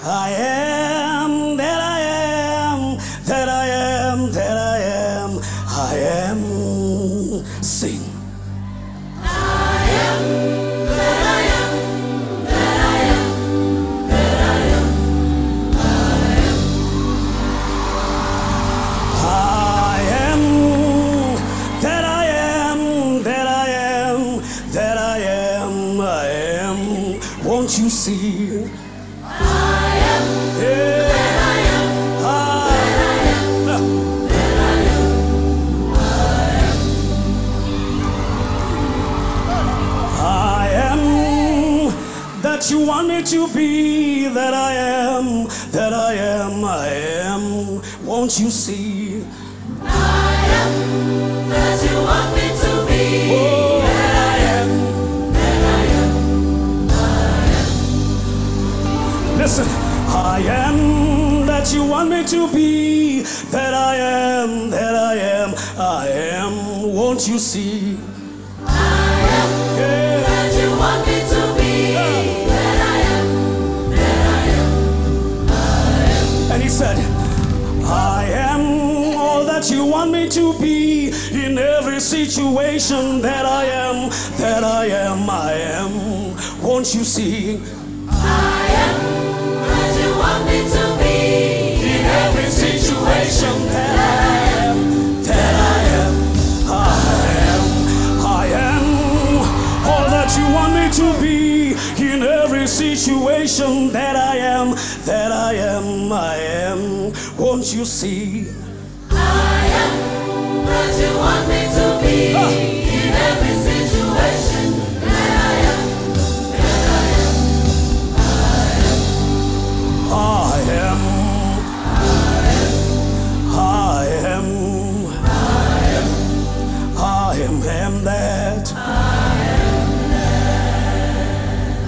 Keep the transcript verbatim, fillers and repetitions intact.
I am that I am, that I am, that I am, I am. Sing. I am that I am, that I am, that I am, I am. I am that I am, that I am, that I am, I am. Won't you see? I am Yeah. that I am, that I am, that I am, I am. I am that you want me to be, that I am, that I am, I am. Won't you see? I am that you want me to be. Oh, That I am, that I am, I am. listen, I am that you want me to be, that I am, that I am, I am. Won't you see? I am Yeah. that you want me to be. That I am, that I am, I am. And he said, I am all that you want me to be in every situation, that I am, that I am, I am. Won't you see? I am that you want me to be. In every situation, that I am, that I am, I am, I am all that you want me to be in every situation, that I am, that I am, I am. Won't you see? I am that you want me to be. In every situation. That I am, that I am, I am, I am, I am, I am that.